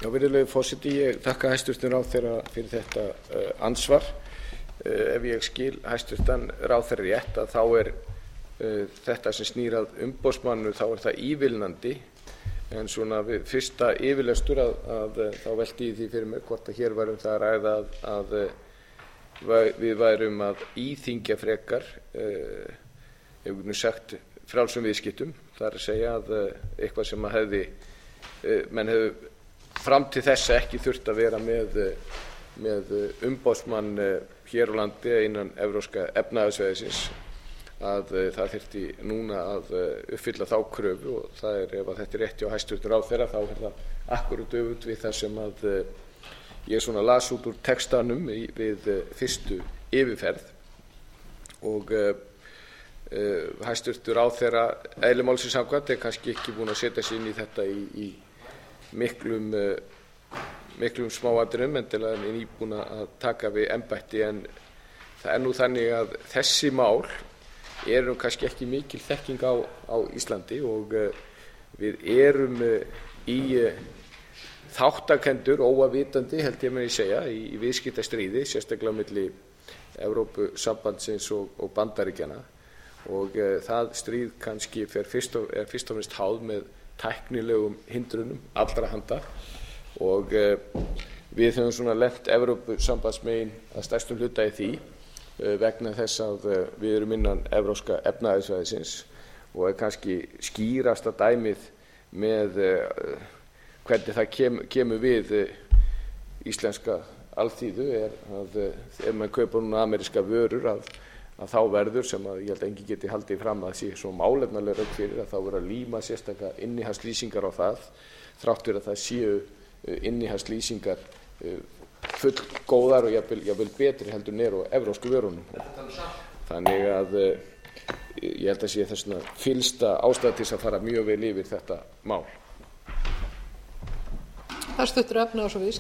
Virðulegi forseti, ég þakka hæstvirtum ráðherra fyrir þetta andsvar. Ef ég skil hæstvirtan ráðherra rétt að þá þetta sem snýr að umboðsmanninum, þá það ívilnandi. En svona við fyrsta yfirlestur að þá velti ég því fyrir mér hvort að hér værum það að ræða að við værum að íþyngja frekar, ef við getum sagt frjálsum viðskiptum. Það að segja að eitthvað sem að menn hefðu fram til þessa ekki þurft að vera með umboðsmann hér á landi innan evrópska efnahagssvæðisins, að það þyrfti núna að uppfylla þá kröfu, og það ef að þetta rétt hjá hæstvirtum ráðherra þá það akkúrat öfugt við það sem að ég svona las út úr textanum við fyrstu yfirferð. Og hæstvirtur ráðherra eðli málsins samkvæmt kannski ekki búinn að setja sig inn í þetta í miklum smáatriðum, endilega en nýbúinn að taka við embætti. En það nú þannig að þessi mál nú kannski ekki mikil þekking á Íslandi, og við erum í þáttakendur óavitandi, held ég megi segja, í viðskiptastríði, sérstaklega milli Evrópusambandsins og Bandaríkjanna. Og það stríð kannski er fyrst og fremst háð með tæknilegum hindrunum allra handa, og við höfum svona lent Evrópusambandsmegin að stærstum hluta í því vegna þess að við erum innan evrópska efnahagssvæðisins, og kannski skýrasta dæmið með hvernig það kemur við íslenska alþýðu að ef maður kaupir núna ameríska vörur að þá verður, sem að ég held að enginn geti haldið fram að sé svo málefnaleg rök fyrir, að þá verður að líma sérstaka innihaldslýsingar á það, þrátt fyrir að það séu innihaldslýsingar fullgóðar og jafnvel betri heldur en á evrópsku vörunum. Þannig að ég held að sé þess vegna fyllsta ástæða til að fara mjög vel yfir þetta mál.